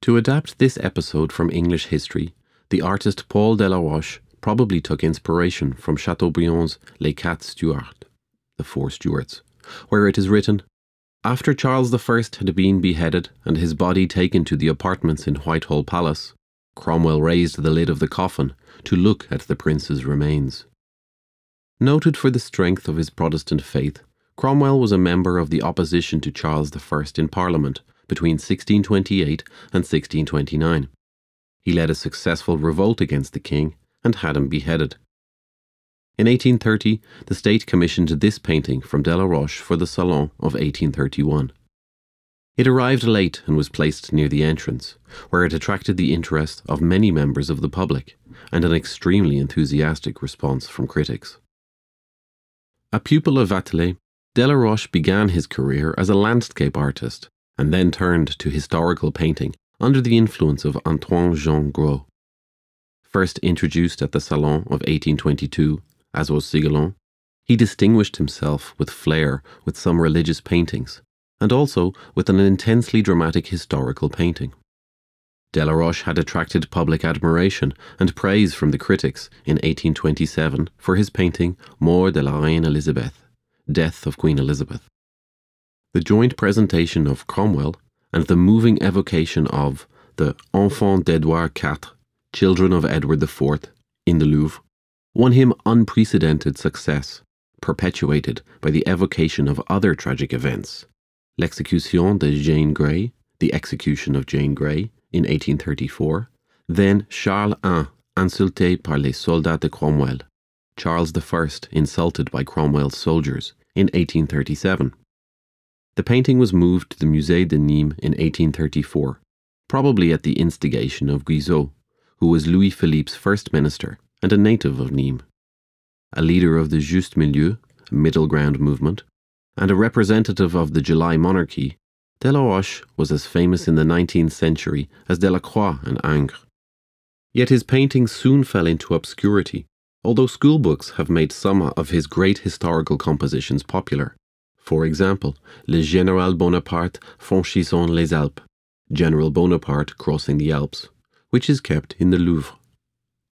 To adapt this episode from English history, the artist Paul Delaroche probably took inspiration from Chateaubriand's Les Quatre Stuarts, the Four Stuarts, where it is written, "After Charles I had been beheaded and his body taken to the apartments in Whitehall Palace, Cromwell raised the lid of the coffin to look at the prince's remains." Noted for the strength of his Protestant faith, Cromwell was a member of the opposition to Charles I in Parliament between 1628 and 1629. He led a successful revolt against the king and had him beheaded. In 1830, the state commissioned this painting from Delaroche for the Salon of 1831. It arrived late and was placed near the entrance, where it attracted the interest of many members of the public and an extremely enthusiastic response from critics. A pupil of Vatelet, Delaroche began his career as a landscape artist and then turned to historical painting under the influence of Antoine-Jean Gros. First introduced at the Salon of 1822, as was Sigolon, he distinguished himself with flair with some religious paintings, and also with an intensely dramatic historical painting. Delaroche had attracted public admiration and praise from the critics in 1827 for his painting Mort de la Reine Elisabeth, Death of Queen Elizabeth. The joint presentation of Cromwell and the moving evocation of the Enfants d'Edouard IV, Children of Edward IV, in the Louvre, won him unprecedented success, perpetuated by the evocation of other tragic events. L'exécution de Jane Grey, the execution of Jane Grey, in 1834, then Charles I, insulté par les soldats de Cromwell, Charles I insulted by Cromwell's soldiers, in 1837. The painting was moved to the Musée de Nîmes in 1834, probably at the instigation of Guizot, who was Louis Philippe's first minister and a native of Nîmes. A leader of the Juste Milieu, middle ground movement, and a representative of the July monarchy, Delaroche was as famous in the 19th century as Delacroix and Ingres. Yet his paintings soon fell into obscurity, although schoolbooks have made some of his great historical compositions popular. For example, Le Général Bonaparte franchissant les Alpes, General Bonaparte crossing the Alps, which is kept in the Louvre.